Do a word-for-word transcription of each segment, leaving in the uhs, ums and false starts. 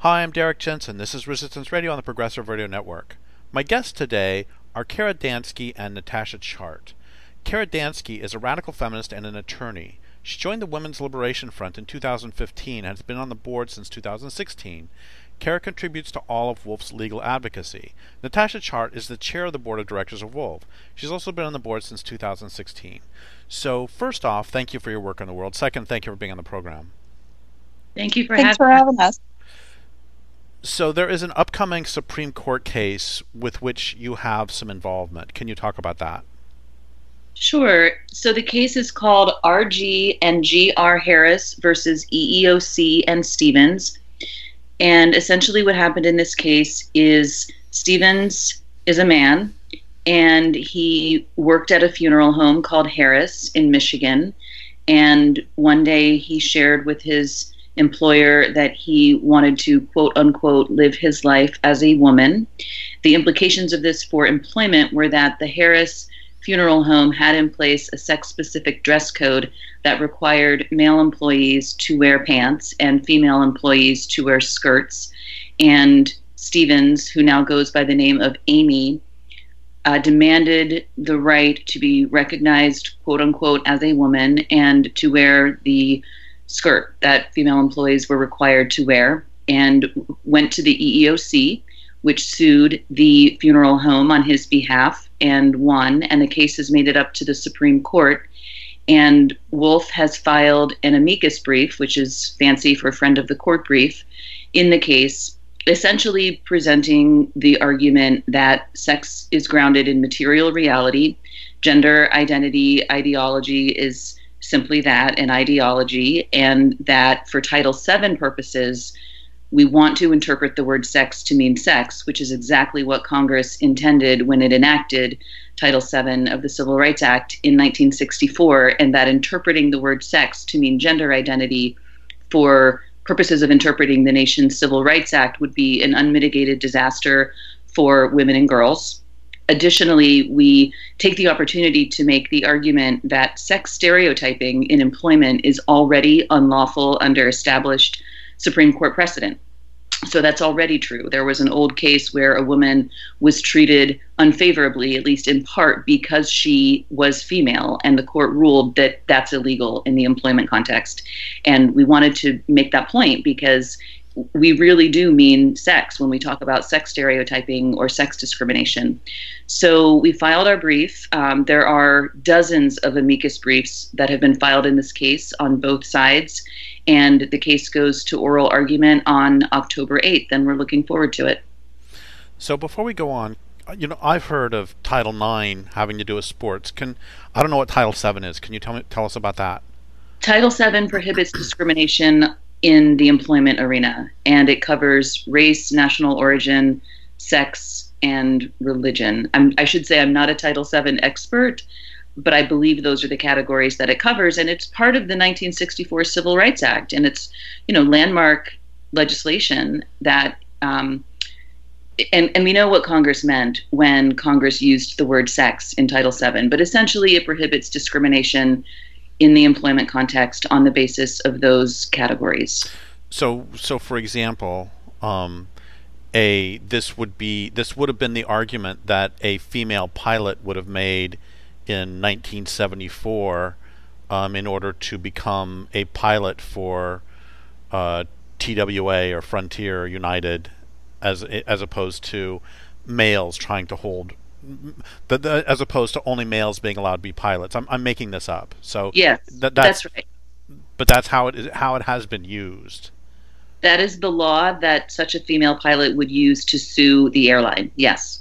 Hi, I'm Derek Jensen. This is Resistance Radio on the Progressive Radio Network. My guests today are Kara Dansky and Natasha Chart. Kara Dansky is a radical feminist and an attorney. She joined the Women's Liberation Front in two thousand fifteen and has been on the board since two thousand sixteen. Kara contributes to all of Wolf's legal advocacy. Natasha Chart is the chair of the board of directors of Wolf. She's also been on the board since two thousand sixteen. So, first off, thank you for your work in the world. Second, thank you for being on the program. Thank you for Thanks having for having us. So there is an upcoming Supreme Court case with which you have some involvement. Can you talk about that? Sure. So the case is called R G and G R Harris versus E E O C and Stevens. And essentially what happened in this case is Stevens is a man, and he worked at a funeral home called Harris in Michigan. And one day he shared with his employer that he wanted to, quote unquote, live his life as a woman. The implications of this for employment were that the Harris funeral home had in place a sex-specific dress code that required male employees to wear pants and female employees to wear skirts. And Stevens, who now goes by the name of Amy, uh, demanded the right to be recognized, quote unquote, as a woman and to wear the skirt that female employees were required to wear, and went to the E E O C, which sued the funeral home on his behalf and won, and the case has made it up to the Supreme Court. And Wolf has filed an amicus brief, which is fancy for friend of the court brief, in the case, essentially presenting the argument that sex is grounded in material reality, gender identity ideology is simply that, an ideology, and that for Title seven purposes, we want to interpret the word sex to mean sex, which is exactly what Congress intended when it enacted Title seven of the Civil Rights Act in nineteen sixty-four, and that interpreting the word sex to mean gender identity for purposes of interpreting the nation's Civil Rights Act would be an unmitigated disaster for women and girls. Additionally, we take the opportunity to make the argument that sex stereotyping in employment is already unlawful under established Supreme Court precedent. So that's already true. There was an old case where a woman was treated unfavorably, at least in part because she was female, and the court ruled that that's illegal in the employment context. And we wanted to make that point because we really do mean sex when we talk about sex stereotyping or sex discrimination. So we filed our brief. Um, there are dozens of amicus briefs that have been filed in this case on both sides, and the case goes to oral argument on October eighth, and we're looking forward to it. So before we go on, you know, I've heard of Title nine having to do with sports. Can I don't know what Title seven is. Can you tell me tell us about that? Title seven prohibits discrimination in the employment arena, and it covers race, national origin, sex, and religion. I'm, I should say I'm not a Title seven expert, but I believe those are the categories that it covers, and it's part of the nineteen sixty-four Civil Rights Act, and it's, you know, landmark legislation that, um, and, and we know what Congress meant when Congress used the word sex in Title seven, but essentially it prohibits discrimination in the employment context on the basis of those categories. So, so for example, um, a this would be this would have been the argument that a female pilot would have made in nineteen seventy-four um, in order to become a pilot for uh, T W A or Frontier or United, as as opposed to males trying to hold. The, the, as opposed to only males being allowed to be pilots. I'm I'm making this up. So yes, that, that's, that's right. But that's how it is, how it has been used. That is the law that such a female pilot would use to sue the airline. Yes.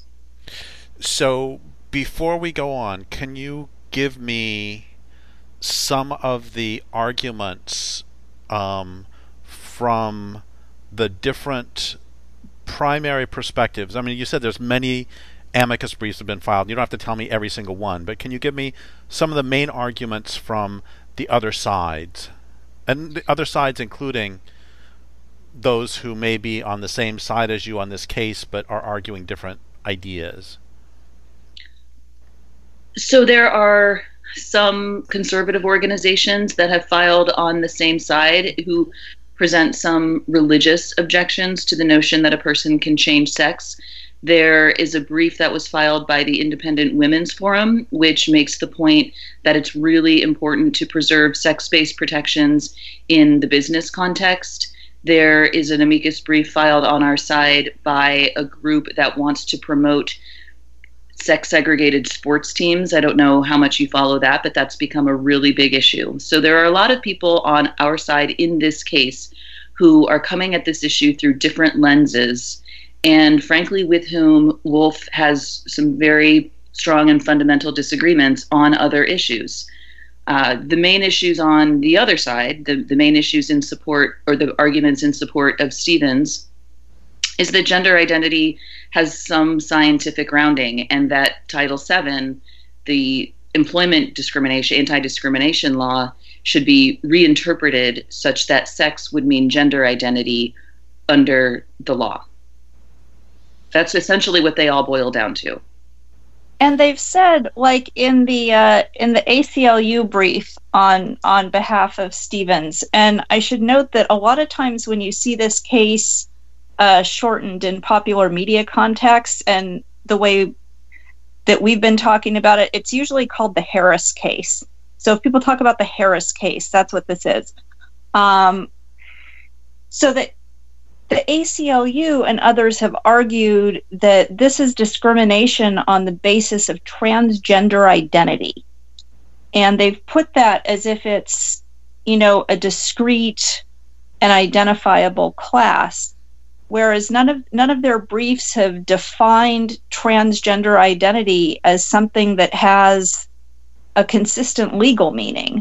So before we go on, can you give me some of the arguments um, from the different primary perspectives? I mean, you said there's many amicus briefs have been filed. You don't have to tell me every single one, but can you give me some of the main arguments from the other sides? And the other sides including those who may be on the same side as you on this case but are arguing different ideas. So there are some conservative organizations that have filed on the same side who present some religious objections to the notion that a person can change sex. There is a brief that was filed by the Independent Women's Forum, which makes the point that it's really important to preserve sex-based protections in the business context. There is an amicus brief filed on our side by a group that wants to promote sex-segregated sports teams. I don't know how much you follow that, but that's become a really big issue. So there are a lot of people on our side in this case who are coming at this issue through different lenses, and frankly with whom Wolf has some very strong and fundamental disagreements on other issues. Uh, the main issues on the other side, the, the main issues in support, or the arguments in support of Stevens, is that gender identity has some scientific grounding, and that Title seven, the employment discrimination, anti-discrimination law, should be reinterpreted such that sex would mean gender identity under the law. That's essentially what they all boil down to. And they've said, like in the uh, in the A C L U brief on on behalf of Stevens, and I should note that a lot of times when you see this case uh, shortened in popular media contexts and the way that we've been talking about it, it's usually called the Harris case. So if people talk about the Harris case, that's what this is. Um, so that the A C L U and others have argued that this is discrimination on the basis of transgender identity. And they've put that as if it's, you know, a discrete and identifiable class, whereas none of none of their briefs have defined transgender identity as something that has a consistent legal meaning.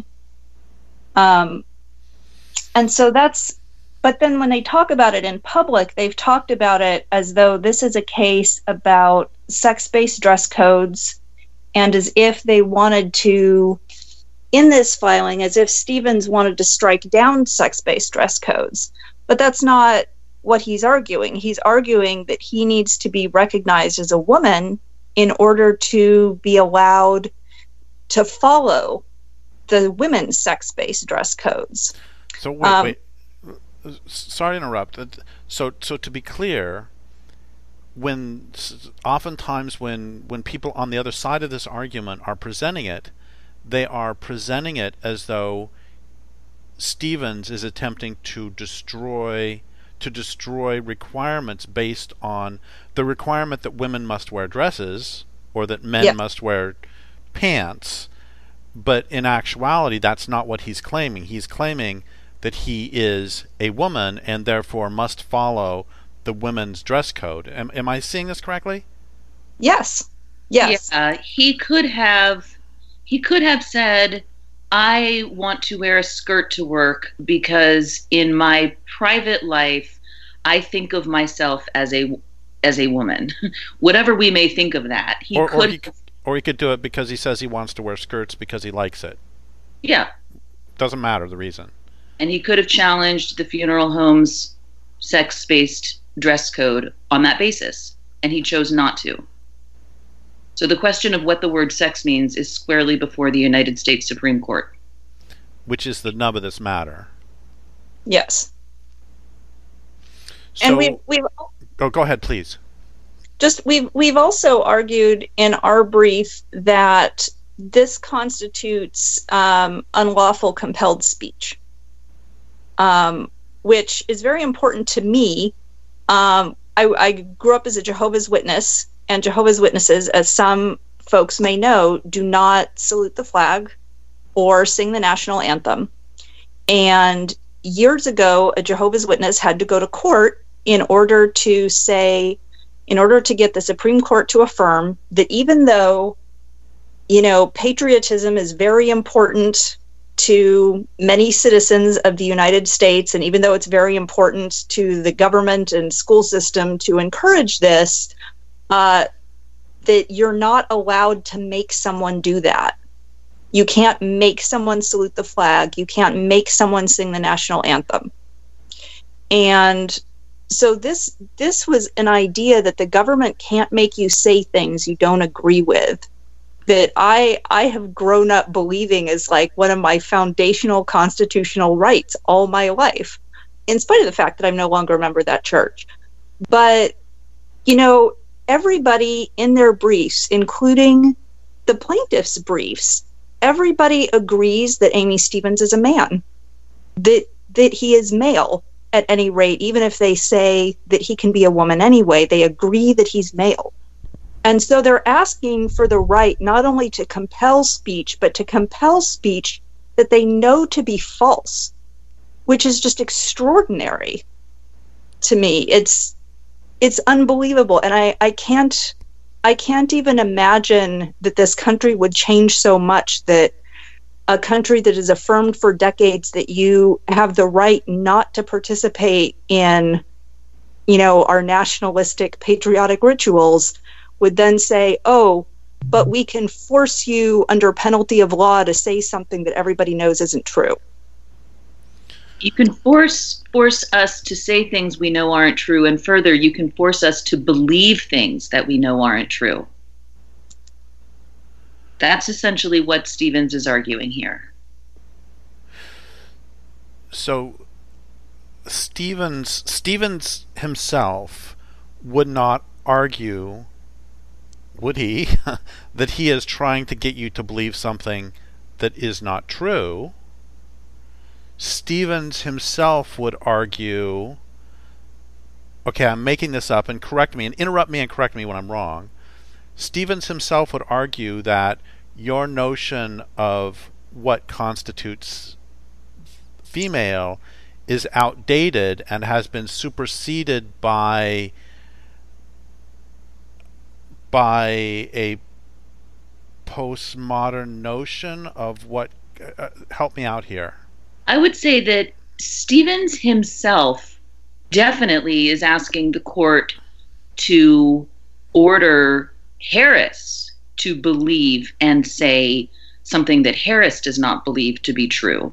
Um, and so that's But then when they talk about it in public, they've talked about it as though this is a case about sex-based dress codes, and as if they wanted to, in this filing, as if Stevens wanted to strike down sex-based dress codes. But that's not what he's arguing. He's arguing that he needs to be recognized as a woman in order to be allowed to follow the women's sex-based dress codes. So wait, um, wait. Sorry to interrupt. So, so to be clear, when oftentimes when when people on the other side of this argument are presenting it, they are presenting it as though Stevens is attempting to destroy to destroy requirements based on the requirement that women must wear dresses or that men yeah. must wear pants. But in actuality, that's not what he's claiming. He's claiming that he is a woman and therefore must follow the women's dress code. Am, am I seeing this correctly? Yes. Yes. Yeah, he could have he could have said, I want to wear a skirt to work because in my private life I think of myself as a as a woman. Whatever we may think of that. He or, could or he, or he could do it because he says he wants to wear skirts because he likes it. Yeah. Doesn't matter the reason. And he could have challenged the funeral home's sex-based dress code on that basis, and he chose not to. So the question of what the word sex means is squarely before the United States Supreme Court. Which is the nub of this matter. Yes. So, and we we oh, go ahead, please. Just we've we've also argued in our brief that this constitutes um, unlawful compelled speech. Um, which is very important to me. Um, I, I grew up as a Jehovah's Witness, and Jehovah's Witnesses, as some folks may know, do not salute the flag or sing the national anthem. And years ago, a Jehovah's Witness had to go to court in order to say, in order to get the Supreme Court to affirm that even though, you know, patriotism is very important to many citizens of the United States, and even though it's very important to the government and school system to encourage this, uh, that you're not allowed to make someone do that. You can't make someone salute the flag. You can't make someone sing the national anthem. And so this this was an idea that the government can't make you say things you don't agree with, that I I have grown up believing is like one of my foundational constitutional rights all my life. in spite of the fact that I'm no longer a member of that church. But, you know, everybody in their briefs, including the plaintiff's briefs, everybody agrees that Amy Stevens is a man, that that he is male at any rate, even if they say that he can be a woman anyway, they agree that he's male. And so they're asking for the right not only to compel speech, but to compel speech that they know to be false, which is just extraordinary to me. It's it's unbelievable. And I, I can't I can't even imagine that this country would change so much, that a country that has affirmed for decades that you have the right not to participate in, you know, our nationalistic patriotic rituals would then say, oh, but we can force you under penalty of law to say something that everybody knows isn't true. You can force force us to say things we know aren't true, and further, you can force us to believe things that we know aren't true. That's essentially what Stevens is arguing here. So Stevens Stevens himself would not argue, would he, that he is trying to get you to believe something that is not true. Stevens himself would argue, okay, I'm making this up, and correct me and interrupt me and correct me when I'm wrong. Stevens himself would argue that your notion of what constitutes female is outdated and has been superseded by by a postmodern notion of what uh, help me out here. I would say that Stevens himself definitely is asking the court to order Harris to believe and say something that Harris does not believe to be true.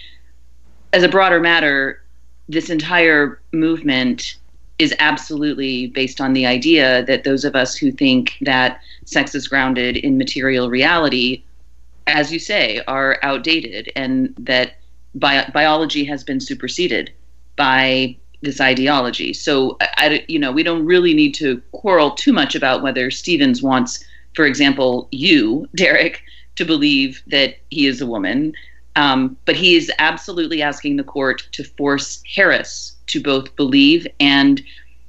As a broader matter, this entire movement is absolutely based on the idea that those of us who think that sex is grounded in material reality, as you say, are outdated, and that bi- biology has been superseded by this ideology. So, I, you know, we don't really need to quarrel too much about whether Stevens wants, for example, you, Derek, to believe that he is a woman. Um, but he is absolutely asking the court to force Harris to both believe and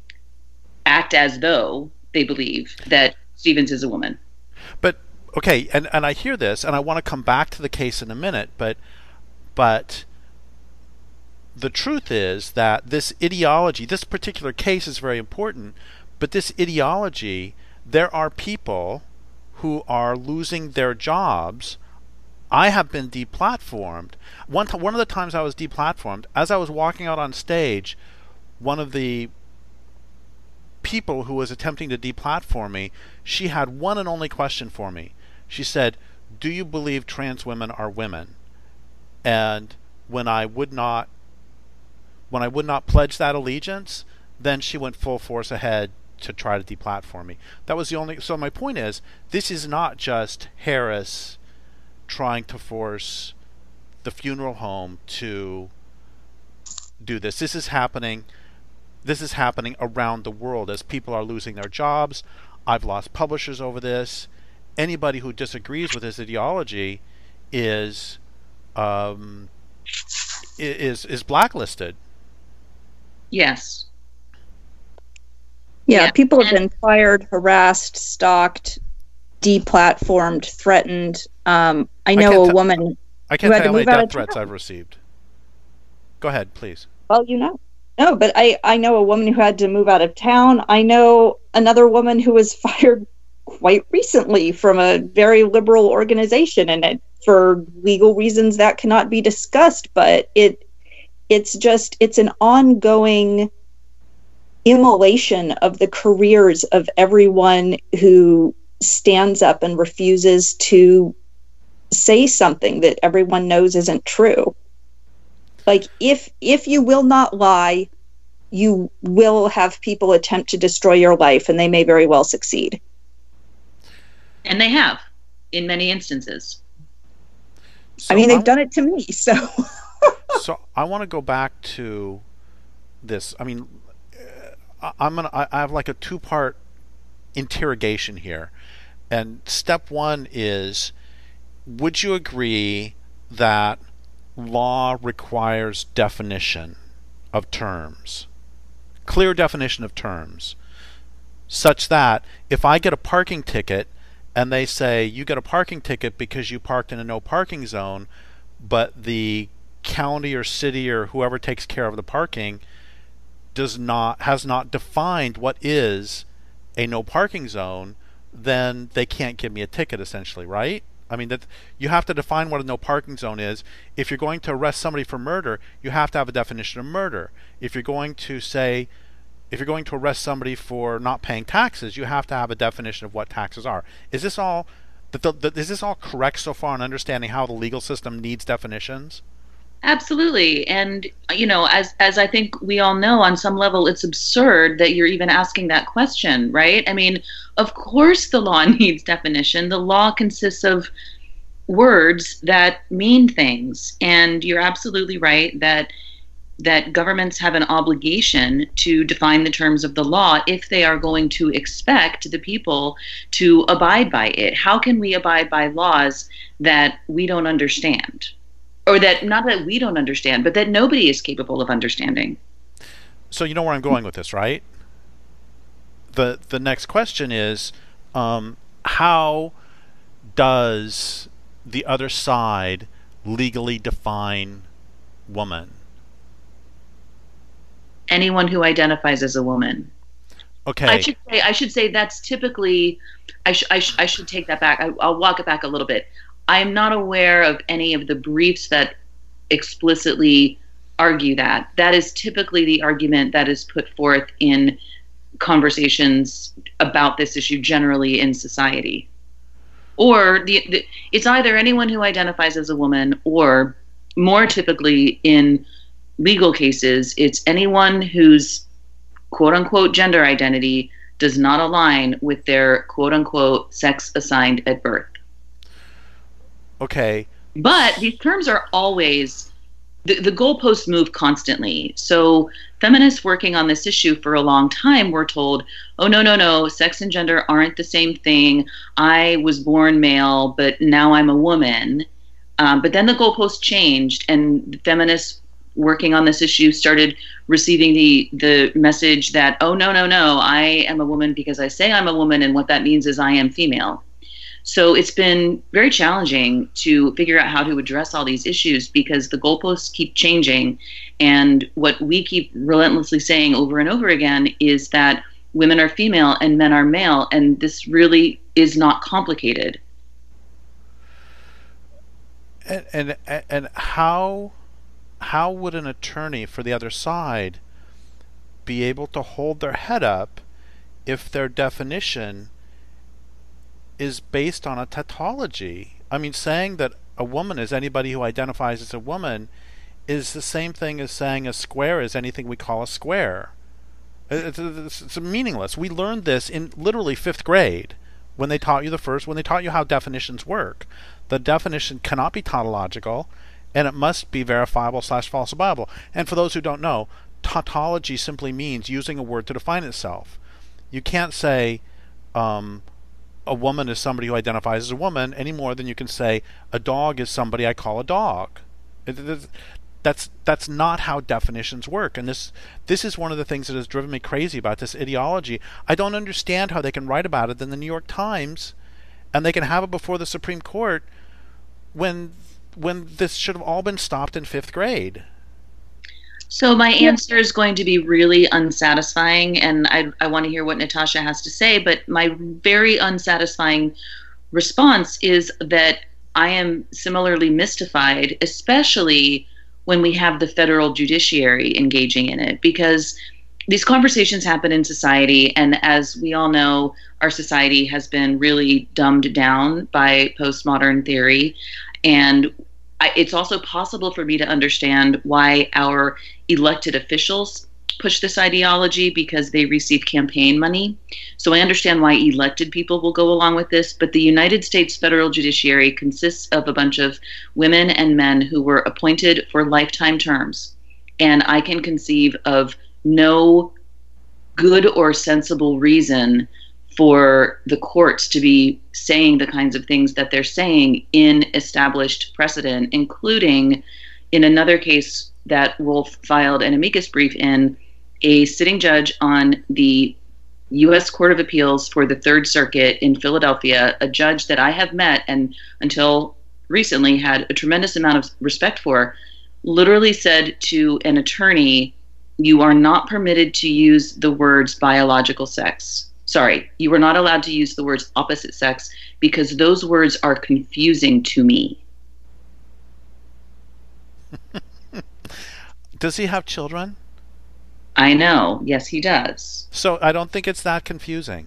act as though they believe that Stevens is a woman. But, okay, and, and I hear this, and I want to come back to the case in a minute, but but the truth is that this ideology, this particular case is very important, but this ideology, there are people who are losing their jobs. I have been deplatformed. One t- one of the times I was deplatformed, as I was walking out on stage, one of the people who was attempting to deplatform me, she had one and only question for me. She said, "Do you believe trans women are women?" And when I would not when I would not pledge that allegiance, then she went full force ahead to try to deplatform me. That was the only. So my point is, this is not just Harris trying to force the funeral home to do this. This is happening. This is happening around the world as people are losing their jobs. I've lost publishers over this. Anybody who disagrees with this ideology is um, is is blacklisted. Yes. Yeah, Yeah. people have And- been fired, harassed, stalked, deplatformed, threatened. Um, I know can't a te- woman. I can't Who had tell to you how many move out death of threats town. I've received. Go ahead, please. Well, you know. No, but I, I know a woman who had to move out of town. I know another woman who was fired quite recently from a very liberal organization, and it, for legal reasons that cannot be discussed. But it it's just it's an ongoing immolation of the careers of everyone who stands up and refuses to say something that everyone knows isn't true. Like, if if you will not lie, you will have people attempt to destroy your life, and they may very well succeed. And they have, in many instances. So I mean, I they've done it to me, so. So I want to go back to this. I mean, uh, I'm gonna. I I have like a two-part interrogation here, and step one is: would you agree that law requires definition of terms, clear definition of terms, such that if I get a parking ticket and they say you get a parking ticket because you parked in a no parking zone, but the county or city or whoever takes care of the parking does not has not defined what is a no parking zone, then they can't give me a ticket, essentially, right? I mean, that you have to define what a no parking zone is. If you're going to arrest somebody for murder, you have to have a definition of murder. If you're going to say if you're going to arrest somebody for not paying taxes, you have to have a definition of what taxes are. Is this all the, the, is this all correct so far in understanding how the legal system needs definitions? Absolutely. And, you know, as as I think we all know, on some level, it's absurd that you're even asking that question, right? I mean, of course the law needs definition. The law consists of words that mean things. And you're absolutely right that that governments have an obligation to define the terms of the law if they are going to expect the people to abide by it. How can we abide by laws that we don't understand? Or that, not that we don't understand, but that nobody is capable of understanding. So you know where I'm going with this, right? The the next question is, um, how does the other side legally define woman? Anyone who identifies as a woman. Okay. I should say I should say that's typically. I, sh- I, sh- I should take that back. I, I'll walk it back a little bit. I am not aware of any of the briefs that explicitly argue that. That is typically the argument that is put forth in conversations about this issue generally in society. Or the, the it's either anyone who identifies as a woman, or more typically in legal cases, it's anyone whose quote-unquote gender identity does not align with their quote-unquote sex assigned at birth. Okay. But these terms are always, the, the goalposts move constantly. So feminists working on this issue for a long time were told, oh, no, no, no, sex and gender aren't the same thing. I was born male, but now I'm a woman. Um, but then the goalposts changed, and feminists working on this issue started receiving the the message that, oh, no, no, no, I am a woman because I say I'm a woman, and what that means is I am female. So it's been very challenging to figure out how to address all these issues because the goalposts keep changing. And what we keep relentlessly saying over and over again is that women are female and men are male, and this really is not complicated. And and and how how would an attorney for the other side be able to hold their head up if their definition is based on a tautology? I mean, saying that a woman is anybody who identifies as a woman is the same thing as saying a square is anything we call a square. It's, it's, it's meaningless. We learned this in literally fifth grade when they taught you the first, when they taught you how definitions work. The definition cannot be tautological, and it must be verifiable slash falsifiable. And for those who don't know, tautology simply means using a word to define itself. You can't say um, a woman is somebody who identifies as a woman any more than you can say a dog is somebody I call a dog. It, it, that's that's not how definitions work, and this this is one of the things that has driven me crazy about this ideology. I don't understand how they can write about it in the New York Times, and they can have it before the Supreme Court when when this should have all been stopped in fifth grade. So my answer is going to be really unsatisfying, and I, I want to hear what Natasha has to say, but my very unsatisfying response is that I am similarly mystified, especially when we have the federal judiciary engaging in it, because these conversations happen in society, and as we all know, our society has been really dumbed down by postmodern theory, and I, it's also possible for me to understand why our elected officials push this ideology, because they receive campaign money. So I understand why elected people will go along with this, but the United States federal judiciary consists of a bunch of women and men who were appointed for lifetime terms. And I can conceive of no good or sensible reason for the courts to be saying the kinds of things that they're saying in established precedent, including in another case that Wolf filed an amicus brief in, a sitting judge on the U S Court of Appeals for the Third Circuit in Philadelphia, a judge that I have met and until recently had a tremendous amount of respect for, literally said to an attorney, you are not permitted to use the words biological sex. Sorry, you are not allowed to use the words opposite sex because those words are confusing to me. Does he have children? I know. Yes, he does. So I don't think it's that confusing.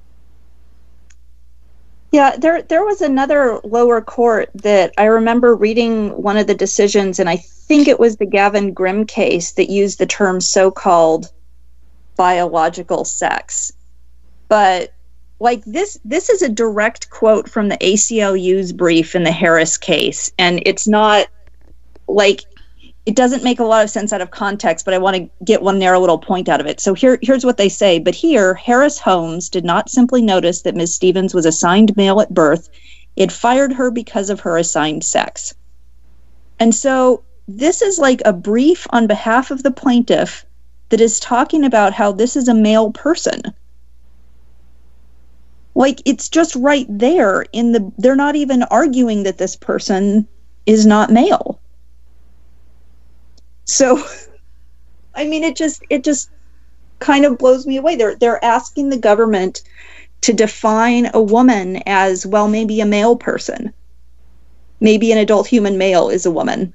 Yeah, there there was another lower court that I remember reading one of the decisions, and I think it was the Gavin Grimm case that used the term so-called biological sex. But like this this is a direct quote from the A C L U's brief in the Harris case, and it's not like, it doesn't make a lot of sense out of context, but I want to get one narrow little point out of it. So here, here's what they say. But here, Harris Holmes did not simply notice that Miz Stevens was assigned male at birth. It fired her because of her assigned sex. And so this is like a brief on behalf of the plaintiff that is talking about how this is a male person. Like, it's just right there in the, they're not even arguing that this person is not male. So, I mean, it just it just kind of blows me away. They're they're asking the government to define a woman as, well, maybe a male person. Maybe an adult human male is a woman.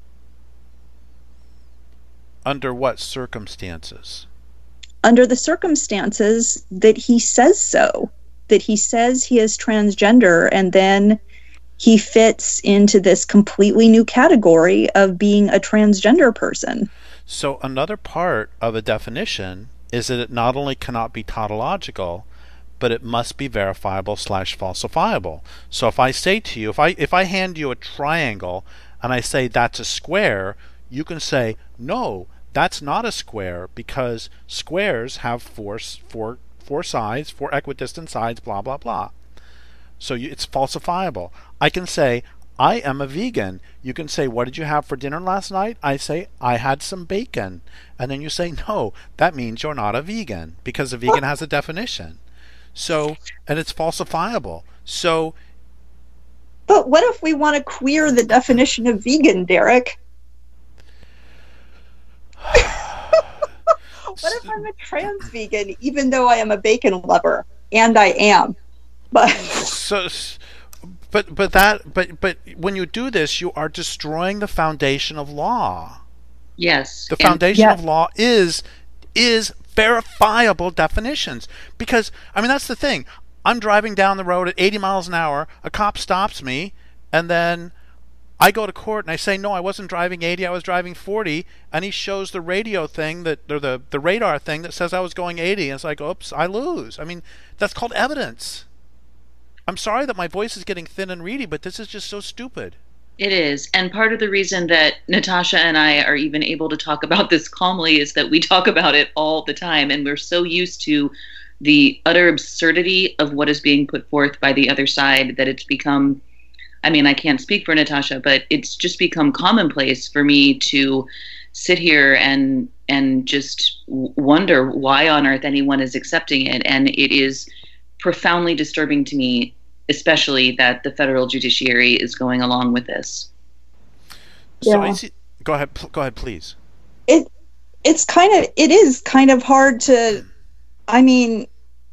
Under what circumstances? Under the circumstances that he says so. That he says he is transgender, and then he fits into this completely new category of being a transgender person. So another part of a definition is that it not only cannot be tautological, but it must be verifiable slash falsifiable. So if I say to you, if I if I hand you a triangle and I say that's a square, you can say, no, that's not a square, because squares have four four four sides, four equidistant sides, blah blah blah. So you, it's falsifiable. I can say, I am a vegan. You can say, what did you have for dinner last night? I say, I had some bacon. And then you say, no, that means you're not a vegan, because a vegan has a definition. So, and it's falsifiable. So, but what if we want to queer the definition of vegan, Derek? What if I'm a trans vegan, even though I am a bacon lover? And I am. But so, but but that but but when you do this, you are destroying the foundation of law. Yes, the foundation yeah. of law is is verifiable definitions. Because I mean, that's the thing. I'm driving down the road at eighty miles an hour. A cop stops me, and then I go to court and I say, no, I wasn't driving eighty. I was driving forty. And he shows the radio thing that or the the radar thing that says I was going eighty. And it's like, oops, I lose. I mean, that's called evidence. I'm sorry that my voice is getting thin and reedy, but this is just so stupid. It is. And part of the reason that Natasha and I are even able to talk about this calmly is that we talk about it all the time. And we're so used to the utter absurdity of what is being put forth by the other side that it's become, I mean, I can't speak for Natasha, but it's just become commonplace for me to sit here and and just wonder why on earth anyone is accepting it. And it is profoundly disturbing to me, especially that the federal judiciary is going along with this. So yeah. I see, go ahead, go ahead, please. It it's kind of it is kind of hard to, I mean,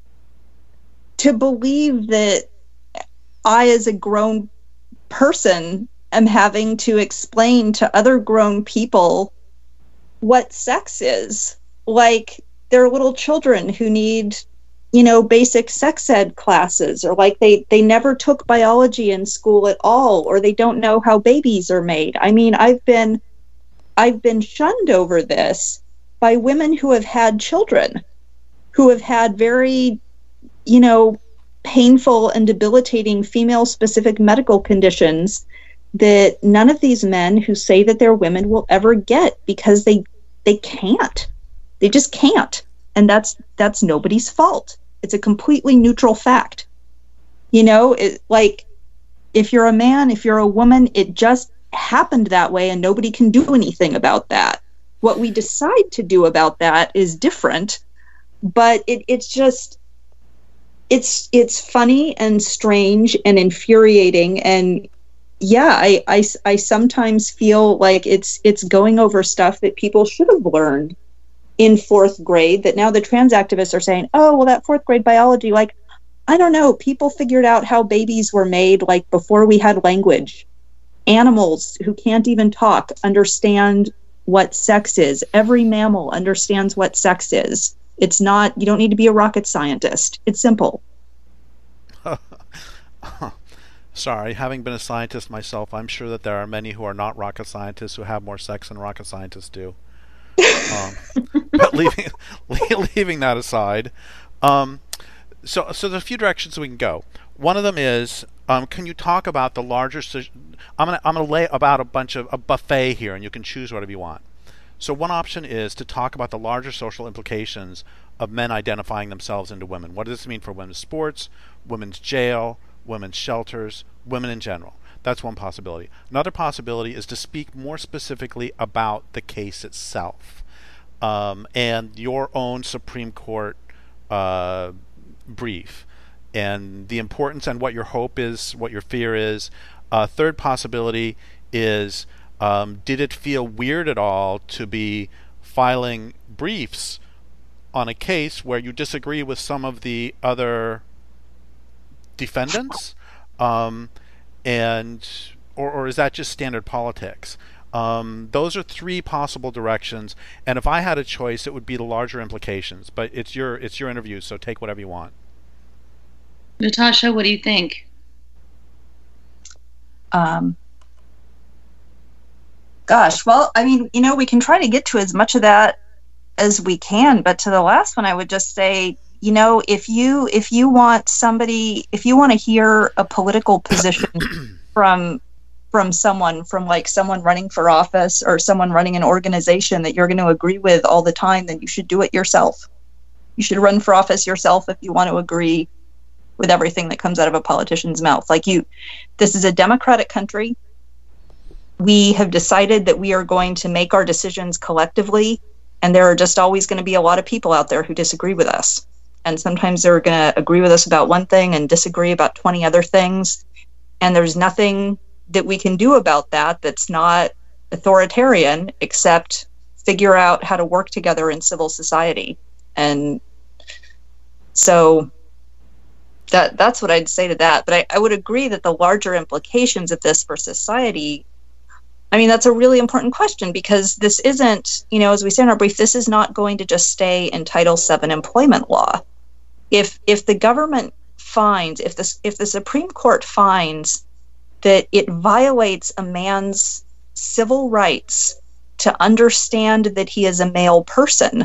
to believe that I, as a grown person, am having to explain to other grown people what sex is. Like, they're little children who need, you know, basic sex ed classes, or like they, they never took biology in school at all, or they don't know how babies are made. I mean, I've been, I've been shunned over this by women who have had children, who have had very, you know, painful and debilitating female-specific medical conditions that none of these men who say that they're women will ever get, because they, they can't. They just can't. And that's that's nobody's fault. It's a completely neutral fact. You know, it, like, if you're a man, if you're a woman, it just happened that way and nobody can do anything about that. What we decide to do about that is different, but it, it's just, it's it's funny and strange and infuriating. And yeah, I, I, I sometimes feel like it's it's going over stuff that people should have learned in fourth grade, that now the trans activists are saying, oh, well, that fourth grade biology, like, I don't know, people figured out how babies were made, like, before we had language. Animals who can't even talk understand what sex is. Every mammal understands what sex is. It's not, you don't need to be a rocket scientist. It's simple. Sorry, having been a scientist myself, I'm sure that there are many who are not rocket scientists who have more sex than rocket scientists do. um, but leaving leaving that aside, um, so so there's a few directions we can go. One of them is, um, can you talk about the larger? I'm gonna I'm gonna lay about a bunch of a buffet here, and you can choose whatever you want. So one option is to talk about the larger social implications of men identifying themselves into women. What does this mean for women's sports, women's jail, women's shelters, women in general? That's one possibility. Another possibility is to speak more specifically about the case itself, um, and your own Supreme Court uh, brief, and the importance and what your hope is, what your fear is. Uh, third possibility is, um, did it feel weird at all to be filing briefs on a case where you disagree with some of the other defendants? Um, and or, or is that just standard politics? Um, those are three possible directions, and if I had a choice, it would be the larger implications. But it's your it's your interview, so take whatever you want. Natasha, what do you think? Um, gosh, well, I mean, you know, we can try to get to as much of that as we can, but to the last one, I would just say, you know, if you if you want somebody, if you want to hear a political position from from someone, from like someone running for office or someone running an organization that you're going to agree with all the time, then you should do it yourself. You should run for office yourself if you want to agree with everything that comes out of a politician's mouth. Like, you, this is a democratic country. We have decided that we are going to make our decisions collectively, and there are just always going to be a lot of people out there who disagree with us. And sometimes they're going to agree with us about one thing and disagree about twenty other things. And there's nothing that we can do about that that's not authoritarian, except figure out how to work together in civil society. And so that that's what I'd say to that. But I, I would agree that the larger implications of this for society, I mean, that's a really important question, because this isn't, you know, as we say in our brief, this is not going to just stay in Title seven employment law. If if the government finds, if this if the Supreme Court finds that it violates a man's civil rights to understand that he is a male person,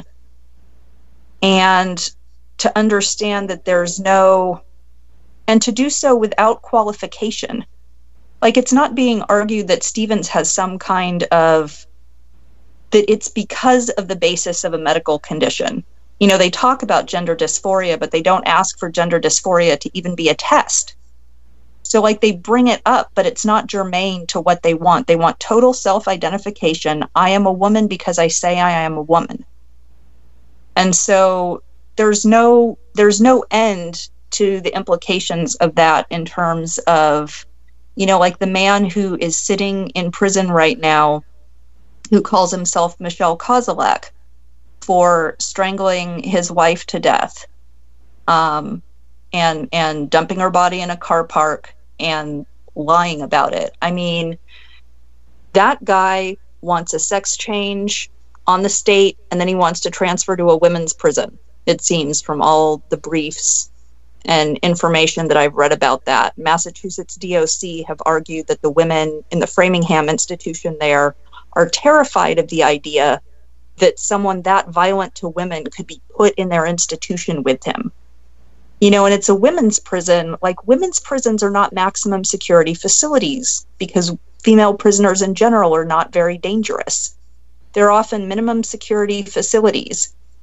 and to understand that there's no, and to do so without qualification. Like, it's not being argued that Stevens has some kind of, that it's because of the basis of a medical condition. You know, they talk about gender dysphoria, but they don't ask for gender dysphoria to even be a test. So, like, they bring it up, but it's not germane to what they want. They want total self-identification. I am a woman because I say I am a woman. And so there's no there's no end to the implications of that in terms of, you know, like the man who is sitting in prison right now, who calls himself Michelle Kozilek, for strangling his wife to death, um, and and dumping her body in a car park and lying about it. I mean, that guy wants a sex change on the state, and then he wants to transfer to a women's prison, it seems, from all the briefs and information that I've read about that. Massachusetts D O C have argued that the women in the Framingham institution there are terrified of the idea that someone that violent to women could be put in their institution with him. You know, and it's a women's prison. Like, women's prisons are not maximum security facilities, because female prisoners in general are not very dangerous. They're often minimum security facilities.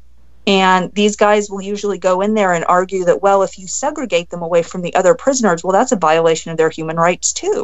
And these guys will usually go in there and argue that, well, if you segregate them away from the other prisoners, well, that's a violation of their human rights too.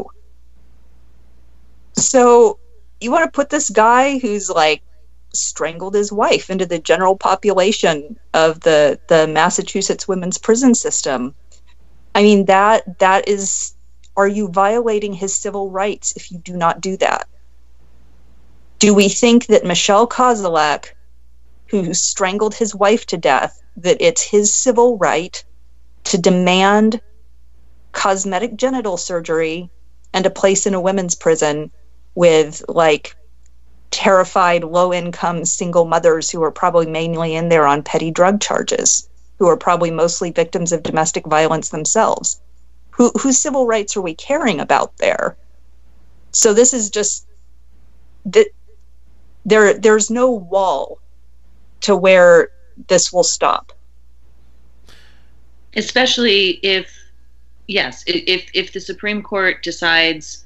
So you want to put this guy who's like strangled his wife into the general population of the, the Massachusetts women's prison system. I mean, that that is, are you violating his civil rights if you do not do that? Do we think that Michelle Kozilek, who strangled his wife to death, that it's his civil right to demand cosmetic genital surgery and a place in a women's prison with, like, terrified, low-income single mothers who are probably mainly in there on petty drug charges, who are probably mostly victims of domestic violence themselves? Who, whose civil rights are we caring about there? So this is just... Th- there. There's no wall to where this will stop. Especially if, yes, if if the Supreme Court decides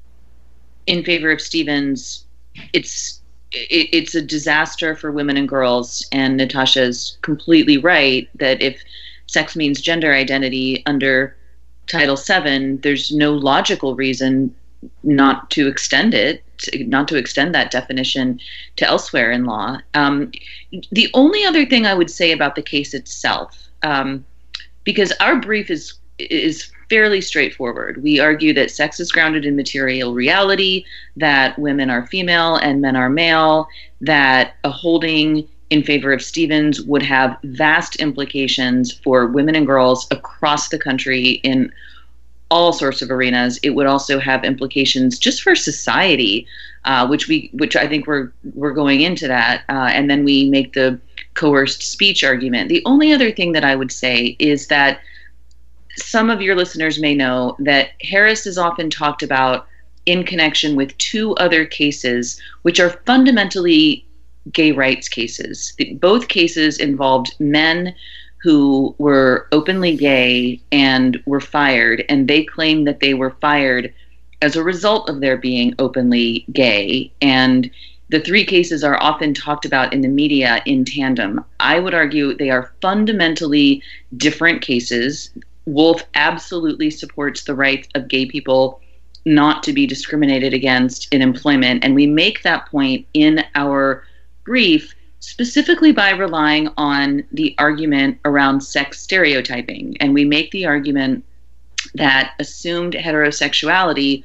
in favor of Stevens, it's it, it's a disaster for women and girls. And Natasha's completely right that if sex means gender identity under Title seven, there's no logical reason not to extend it, not to extend that definition to elsewhere in law. Um, the only other thing I would say about the case itself, um, because our brief is is fairly straightforward. We argue that sex is grounded in material reality, that women are female and men are male, that a holding in favor of Stevens would have vast implications for women and girls across the country in all sorts of arenas. It would also have implications just for society, uh, which we, which I think we're we're going into that, uh, and then we make the coerced speech argument. The only other thing that I would say is that some of your listeners may know that Harris is often talked about in connection with two other cases, which are fundamentally gay rights cases. Both cases involved men who were openly gay and were fired, and they claim that they were fired as a result of their being openly gay. And the three cases are often talked about in the media in tandem. I would argue they are fundamentally different cases. Wolf absolutely supports the rights of gay people not to be discriminated against in employment, and we make that point in our brief specifically by relying on the argument around sex stereotyping. And we make the argument that assumed heterosexuality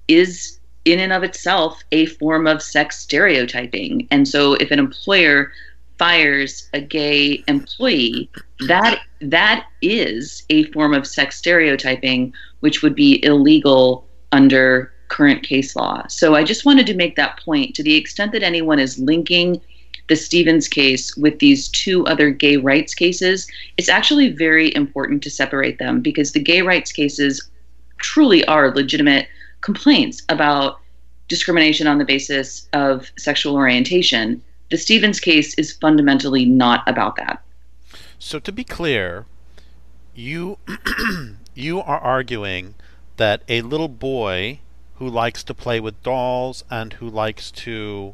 is in and of itself a form of sex stereotyping. And so if an employer fires a gay employee, that that is a form of sex stereotyping, which would be illegal under current case law. So I just wanted to make that point. To the extent that anyone is linking the Stevens case with these two other gay rights cases, it's actually very important to separate them, because the gay rights cases truly are legitimate complaints about discrimination on the basis of sexual orientation. The Stevens case is fundamentally not about that. So to be clear, you you are arguing that a little boy who likes to play with dolls and who likes to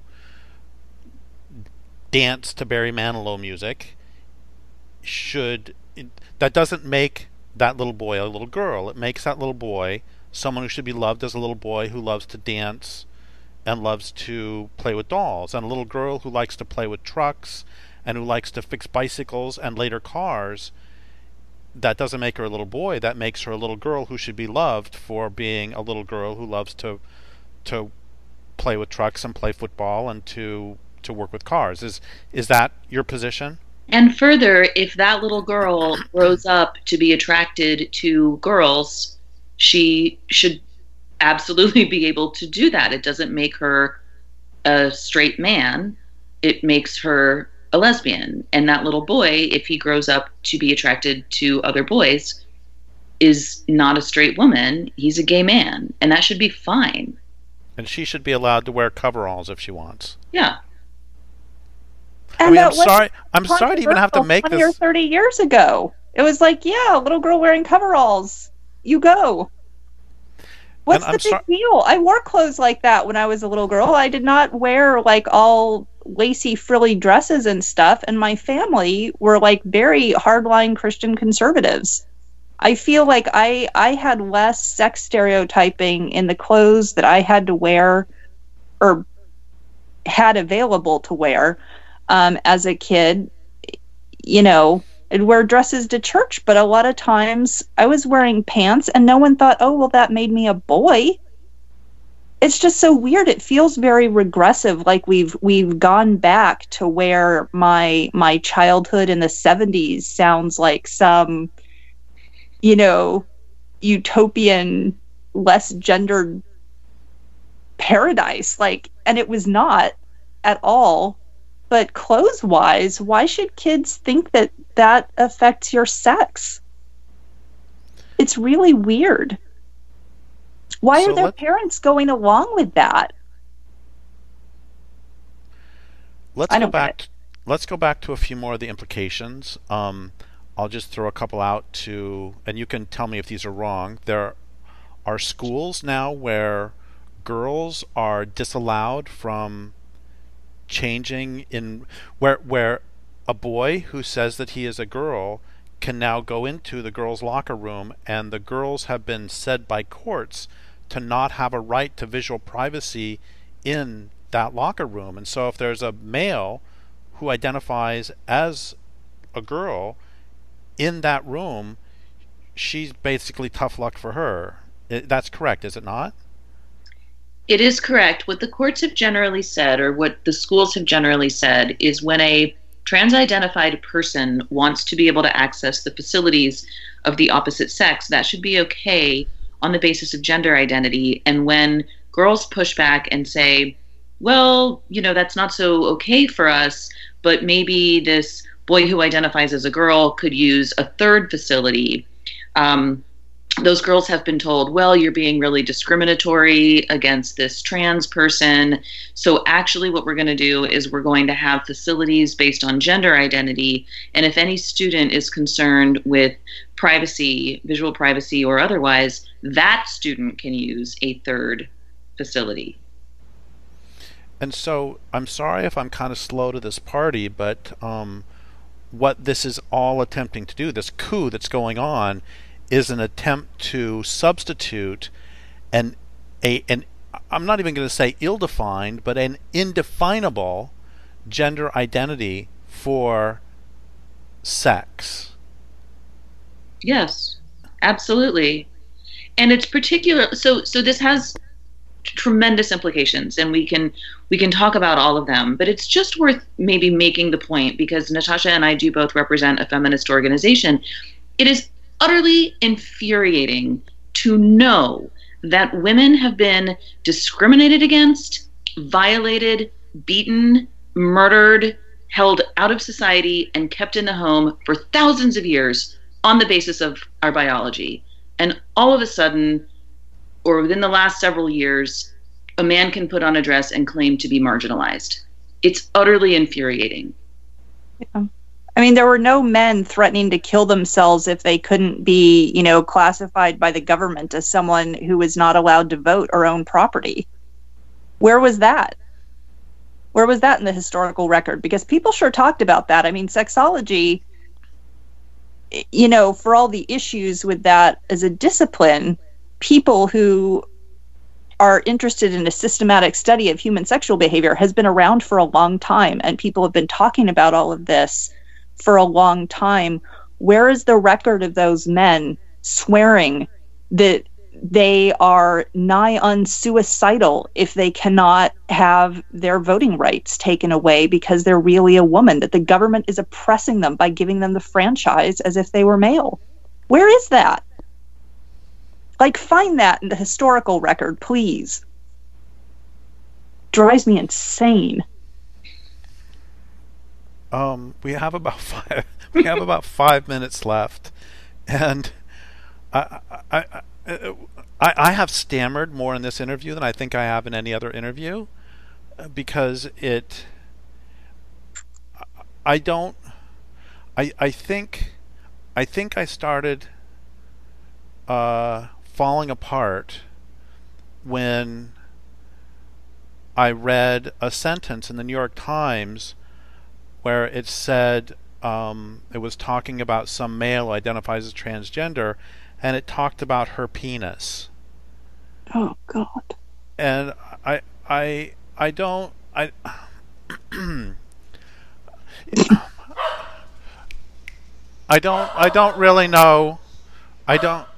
dance to Barry Manilow music should that doesn't make that little boy a little girl. It makes that little boy someone who should be loved as a little boy who loves to dance and loves to play with dolls. And a little girl who likes to play with trucks and who likes to fix bicycles and later cars, that doesn't make her a little boy. That makes her a little girl who should be loved for being a little girl who loves to to play with trucks and play football and to to work with cars. Is is that your position? And further, if that little girl grows up to be attracted to girls, she should absolutely be able to do that. It doesn't make her a straight man. It makes her a lesbian. And that little boy, if he grows up to be attracted to other boys, is not a straight woman. He's a gay man. And that should be fine. And she should be allowed to wear coveralls if she wants. Yeah. I mean, I'm sorry. I'm sorry to even have to make this. twenty or thirty years ago, it was like, yeah, a little girl wearing coveralls. You go. What's the big deal? I wore clothes like that when I was a little girl. I did not wear like all lacy, frilly dresses and stuff, and my family were like very hardline Christian conservatives. I feel like I I had less sex stereotyping in the clothes that I had to wear or had available to wear um, as a kid. You know, I'd wear dresses to church, but a lot of times I was wearing pants and no one thought, oh, well, that made me a boy. It's just so weird. It feels very regressive, like we've we've gone back to where my my childhood in the seventies sounds like some, you know, utopian, less gendered paradise. Like, and it was not at all. But clothes-wise, why should kids think that that affects your sex? It's really weird. Why So are their let- parents going along with that? Let's I go don't get back. Let's go back to a few more of the implications. Um, I'll just throw a couple out to, and you can tell me if these are wrong. There are schools now where girls are disallowed from changing in where where a boy who says that he is a girl can now go into the girls' locker room, and the girls have been said by courts to not have a right to visual privacy in that locker room. And so if there's a male who identifies as a girl in that room, she's basically tough luck for her. I- That's correct, is it not? It is correct. What the courts have generally said, or what the schools have generally said, is when a trans identified person wants to be able to access the facilities of the opposite sex, that should be okay on the basis of gender identity. And when girls push back and say, well, you know, that's not so okay for us, but maybe this boy who identifies as a girl could use a third facility. Um, those girls have been told, well, you're being really discriminatory against this trans person. So actually what we're going to do is we're going to have facilities based on gender identity. And if any student is concerned with privacy, visual privacy or otherwise, that student can use a third facility. And so I'm sorry if I'm kind of slow to this party, but um, what this is all attempting to do, this coup that's going on, is an attempt to substitute an a an I'm not even going to say ill-defined, but an indefinable gender identity for sex. Yes, absolutely. And it's particular, so so this has tremendous implications, and we can we can talk about all of them, but it's just worth maybe making the point, because Natasha and I do both represent a feminist organization. It is utterly infuriating to know that women have been discriminated against, violated, beaten, murdered, held out of society, and kept in the home for thousands of years on the basis of our biology. And all of a sudden, or within the last several years, a man can put on a dress and claim to be marginalized. It's utterly infuriating. Yeah. I mean, there were no men threatening to kill themselves if they couldn't be, you know, classified by the government as someone who was not allowed to vote or own property. Where was that? Where was that in the historical record? Because people sure talked about that. I mean, sexology, you know, for all the issues with that as a discipline, people who are interested in a systematic study of human sexual behavior has been around for a long time, and people have been talking about all of this for a long time. Where is the record of those men swearing that they are nigh unsuicidal if they cannot have their voting rights taken away because they're really a woman, that the government is oppressing them by giving them the franchise as if they were male? Where is that? Like, find that in the historical record, please. Drives me insane. Um, we have about five. We have about five minutes left, and I, I, I, I, I have stammered more in this interview than I think I have in any other interview, because it. I don't. I I think, I think I started. Uh, falling apart when I read a sentence in the New York Times where it said, um, it was talking about some male who identifies as transgender, and it talked about her penis. Oh God. And I I I don't I I don't I don't really know. I don't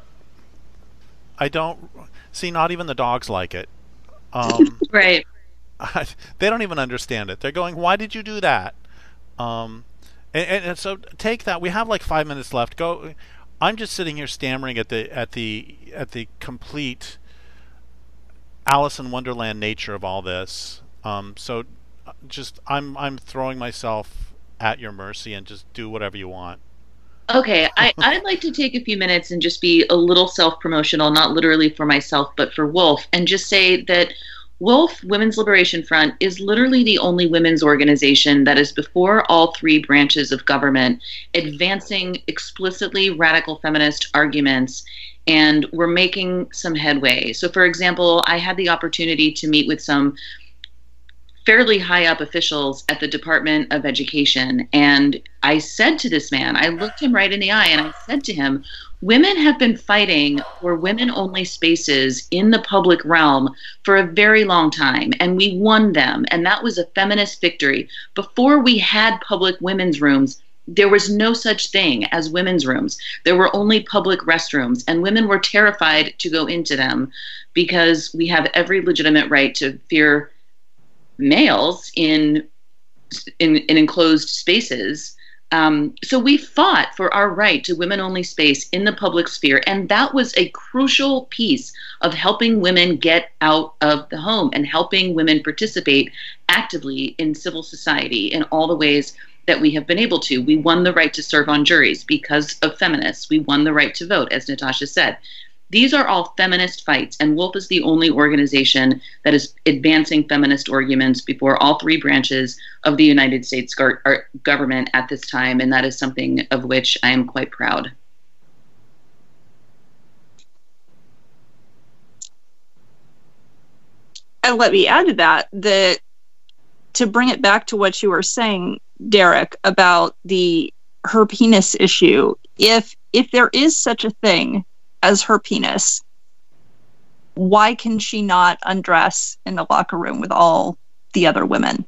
I don't see, not even the dogs like it. Um Right. I, they don't even understand it. They're going, "Why did you do that?" Um and, and, and so take that. We have like five minutes left. Go. I'm just sitting here stammering at the at the at the complete Alice in Wonderland nature of all this. Um, so, just I'm I'm throwing myself at your mercy, and just do whatever you want. Okay, I, I'd like to take a few minutes and just be a little self-promotional, not literally for myself, but for Wolf, and just say that Wolf Women's Liberation Front is literally the only women's organization that is before all three branches of government, advancing explicitly radical feminist arguments, and we're making some headway. So, for example, I had the opportunity to meet with some fairly high up officials at the Department of Education. And I said to this man, I looked him right in the eye and I said to him, women have been fighting for women only spaces in the public realm for a very long time, and we won them. And that was a feminist victory. Before we had public women's rooms, there was no such thing as women's rooms. There were only public restrooms, and women were terrified to go into them because we have every legitimate right to fear males in in, in enclosed spaces. Um, so we fought for our right to women-only space in the public sphere, and that was a crucial piece of helping women get out of the home and helping women participate actively in civil society in all the ways that we have been able to. We won the right to serve on juries because of feminists. We won the right to vote, as Natasha said. These are all feminist fights, and Wolf is the only organization that is advancing feminist arguments before all three branches of the United States gar- government at this time, and that is something of which I am quite proud. And let me add to that, that to bring it back to what you were saying, Derek, about the her penis issue, if if there is such a thing as her penis, why can she not undress in the locker room with all the other women?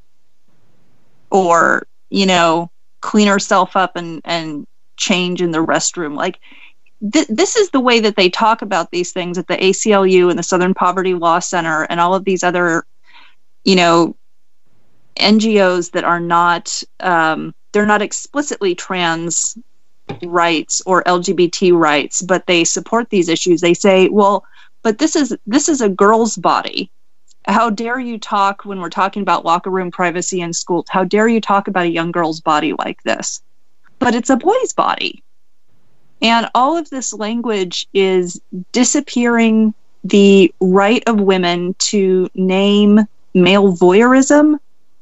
Or, you know, clean herself up and, and change in the restroom? Like, th- this is the way that they talk about these things at the A C L U and the Southern Poverty Law Center and all of these other, you know, N G Os that are not, um, they're not explicitly trans rights or L G B T rights, but they support these issues. They say, well, but this is this is a girl's body. How dare you talk when we're talking about locker room privacy in schools? How dare you talk about a young girl's body like this? But it's a boy's body. And all of this language is disappearing the right of women to name male voyeurism,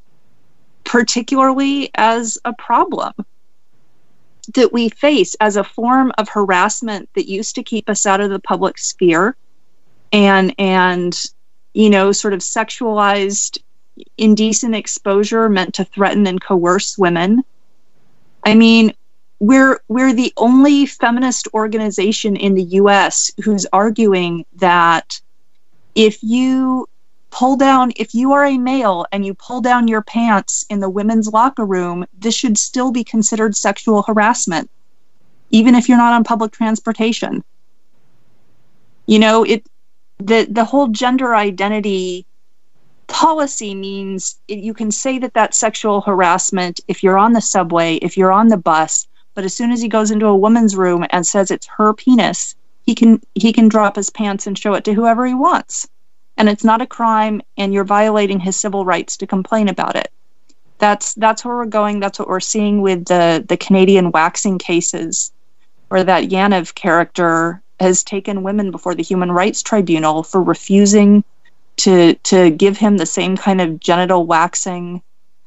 particularly as a problem that we face as a form of harassment that used to keep us out of the public sphere, and and you know, sort of sexualized indecent exposure meant to threaten and coerce women. I mean, we're we're the only feminist organization in the U S who's arguing that if you pull down, if you are a male and you pull down your pants in the women's locker room, this should still be considered sexual harassment, even if you're not on public transportation. You know, it the the whole gender identity policy means it, you can say that that's sexual harassment if you're on the subway, if you're on the bus, but as soon as he goes into a woman's room and says it's her penis, he can he can drop his pants and show it to whoever he wants. And it's not a crime, and you're violating his civil rights to complain about it. That's that's where we're going. That's what we're seeing with the, the Canadian waxing cases, where that Yaniv character has taken women before the Human Rights Tribunal for refusing to to give him the same kind of genital waxing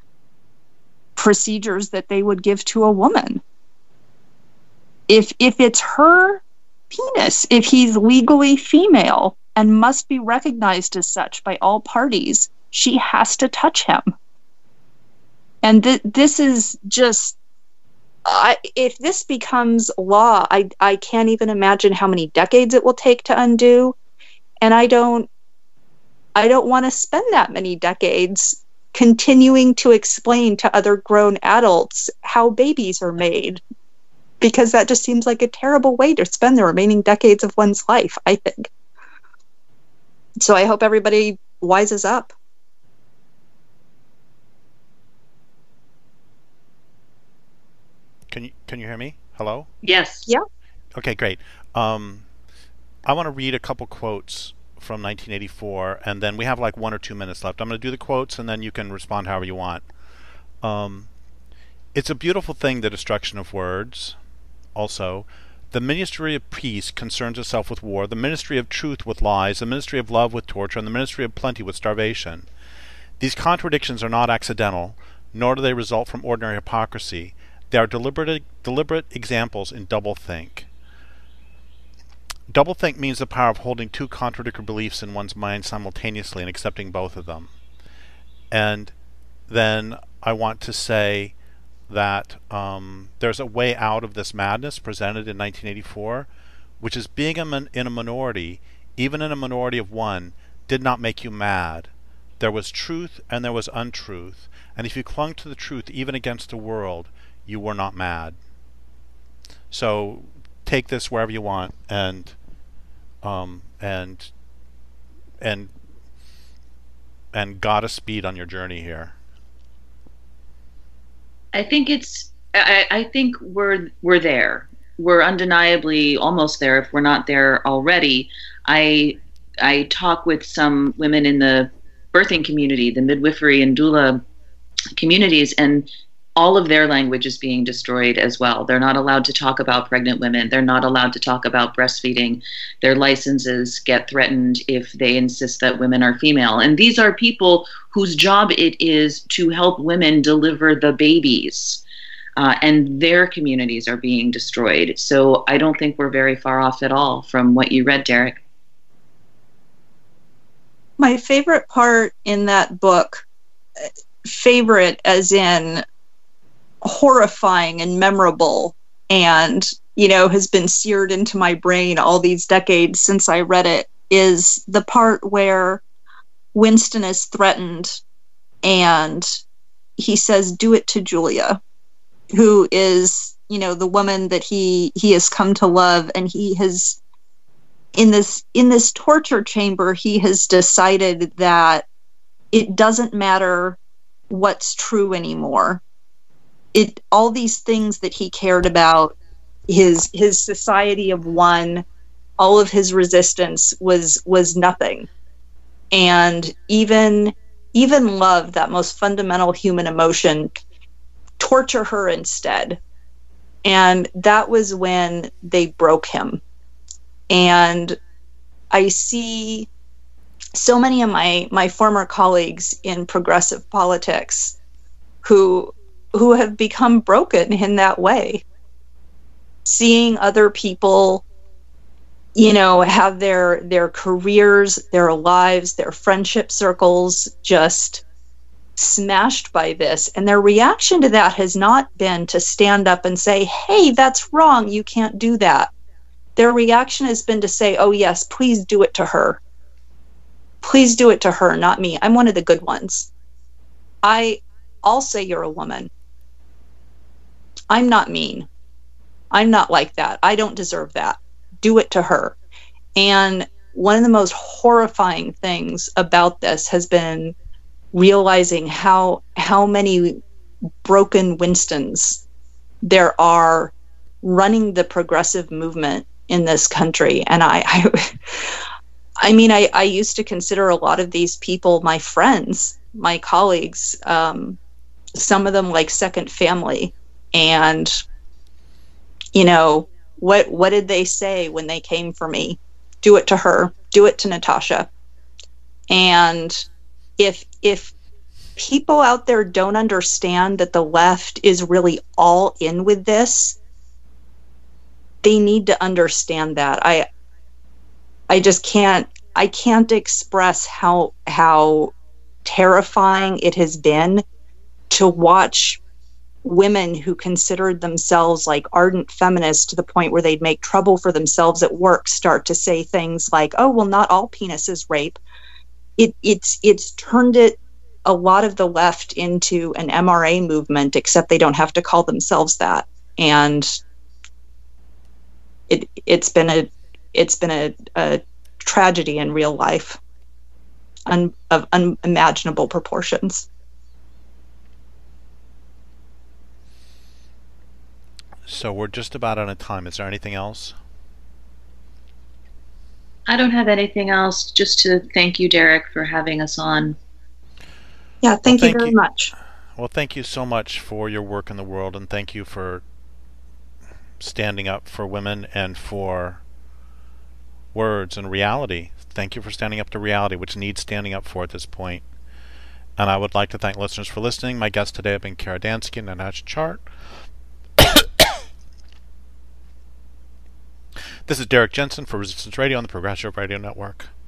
procedures that they would give to a woman. If if it's her penis, if he's legally female and must be recognized as such by all parties, she has to touch him. And th- this is just, I, if this becomes law, I, I can't even imagine how many decades it will take to undo. And I don't, I don't want to spend that many decades continuing to explain to other grown adults how babies are made, because that just seems like a terrible way to spend the remaining decades of one's life, I think. So I hope everybody wises up. Can you can you hear me? Hello? Yes. Yeah. Okay, great. Um, I want to read a couple quotes from nineteen eighty-four, and then we have like one or two minutes left. I'm going to do the quotes, and then you can respond however you want. Um, it's a beautiful thing, the destruction of words. Also, the ministry of peace concerns itself with war, the ministry of truth with lies, the ministry of love with torture, and the ministry of plenty with starvation. These contradictions are not accidental, nor do they result from ordinary hypocrisy. They are deliberate, deliberate examples in doublethink. Doublethink means the power of holding two contradictory beliefs in one's mind simultaneously and accepting both of them. And then I want to say that um, there's a way out of this madness presented in nineteen eighty-four, which is being a min- in a minority, even in a minority of one, did not make you mad. There was truth and there was untruth, and if you clung to the truth even against the world, you were not mad. So take this wherever you want, and um, and and and Godspeed on your journey here. I think it's. I, I think we're we're there. We're undeniably almost there. If we're not there already, I I talk with some women in the birthing community, the midwifery and doula communities, and all of their language is being destroyed as well. They're not allowed to talk about pregnant women. They're not allowed to talk about breastfeeding. Their licenses get threatened if they insist that women are female. And these are people whose job it is to help women deliver the babies. Uh, and their communities are being destroyed. So I don't think we're very far off at all from what you read, Derek. My favorite part in that book, favorite as in horrifying and memorable, and you know has been seared into my brain all these decades since I read it, is the part where Winston is threatened and he says, "Do it to Julia," who is, you know, the woman that he he has come to love, and he has in this in this torture chamber he has decided that it doesn't matter what's true anymore. It all these things that he cared about, his his society of one, all of his resistance was was nothing. And even even love, that most fundamental human emotion, torture her instead. And that was when they broke him. And I see so many of my my former colleagues in progressive politics who who have become broken in that way. Seeing other people, you know, have their their careers, their lives, their friendship circles just smashed by this. And their reaction to that has not been to stand up and say, "Hey, that's wrong, you can't do that." Their reaction has been to say, "Oh yes, please do it to her. Please do it to her, not me. I'm one of the good ones. I, I'll say you're a woman. I'm not mean. I'm not like that. I don't deserve that. Do it to her." And one of the most horrifying things about this has been realizing how how many broken Winstons there are running the progressive movement in this country. And I I, I mean, I, I used to consider a lot of these people my friends, my colleagues, um, some of them like second family. And, you know, what what did they say when they came for me? Do it to her. Do it to Natasha. And if if people out there don't understand that the left is really all in with this, they need to understand that. I I just can't I can't express how how terrifying it has been to watch women who considered themselves like ardent feminists to the point where they'd make trouble for themselves at work start to say things like, oh, well, not all penis is rape. It, it's it's turned it, a lot of the left, into an M R A movement, except they don't have to call themselves that. And it it's been a it's been a, a tragedy in real life, un, of unimaginable proportions. So we're just about out of time. Is there anything else? I don't have anything else. Just to thank you, Derek, for having us on. Yeah, thank well, you thank very you. much. Well, thank you so much for your work in the world, and thank you for standing up for women and for words and reality. Thank you for standing up to reality, which needs standing up for at this point. And I would like to thank listeners for listening. My guests today have been Kara Dansky and Natasha Chart. This is Derek Jensen for Resistance Radio on the Progressive Radio Network.